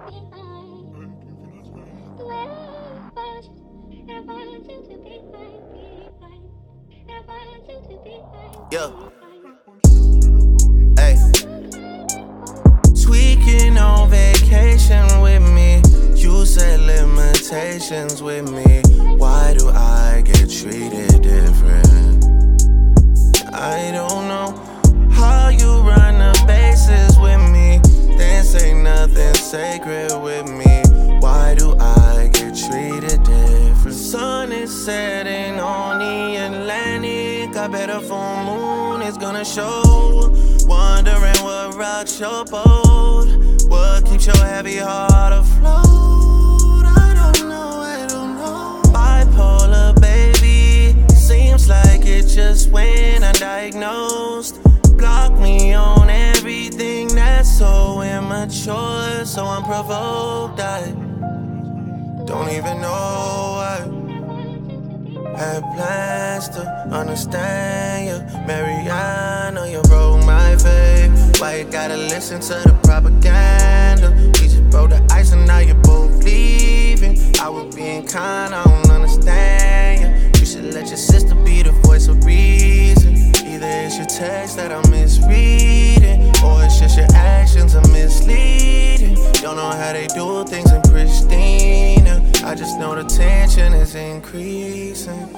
Yeah. Hey. Tweaking on vacation with me. You set limitations with me. Why do I get treated different? I don't know how you run the bases with me. Then say nothing sacred with me. Why do I get treated different? Sun is setting on the Atlantic. I bet a full moon is gonna show. Wondering what rocks your boat. What keeps your heavy heart afloat? I don't know. Bipolar, baby. Seems like it just went undiagnosed. Block me on everything that's so immature, so unprovoked. I don't even know why. Had plans to understand you, Mariana, you broke my faith. Why you gotta listen to the propaganda? We just broke the ice and now you're both leaving. I was being kind, I don't understand you. You should let your sister be the voice of reason. Either it's your text that I'm misreading, or it's just your actions are misleading. Don't know how they do things in Pristina. I just know the tension is increasing.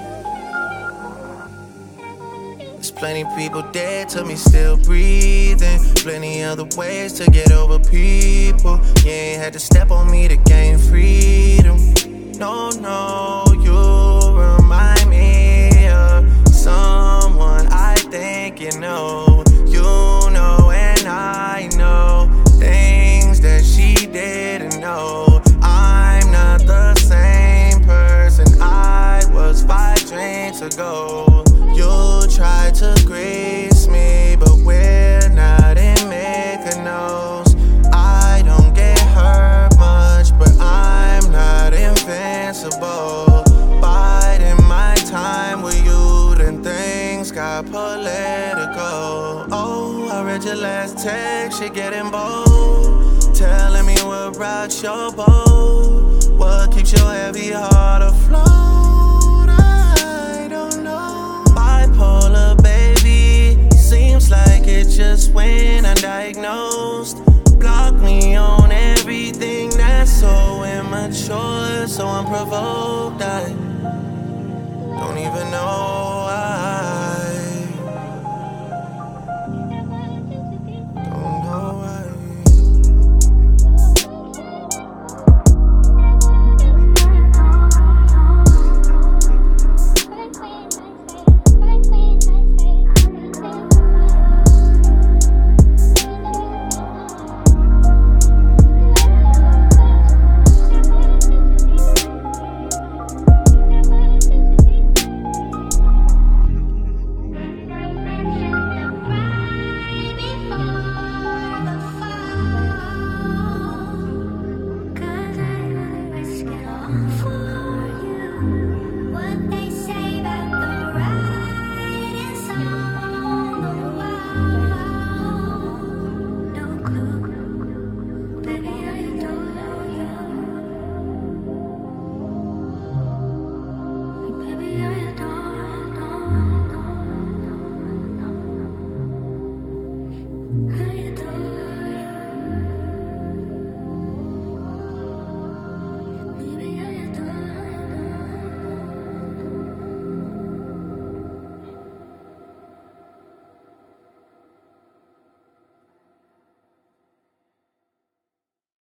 There's plenty people dead to me still breathing. Plenty other ways to get over people. You ain't had to step on me to gain freedom. No, you remind me of someone I think you know. You know and I know things that she didn't know. I'm not the same person I was 5 drinks ago. You tried to grease me, but we're not in Mykonos. I don't get hurt much, but I'm not invincible. Biding my time with you, then things got political. Oh, I read your last text, you're getting bold. Telling me what rocks your boat. What keeps your heavy heart afloat? I don't know. Bipolar, baby. Seems like it just went undiagnosed. Block me on everything that's so immature, so unprovoked. I don't even know.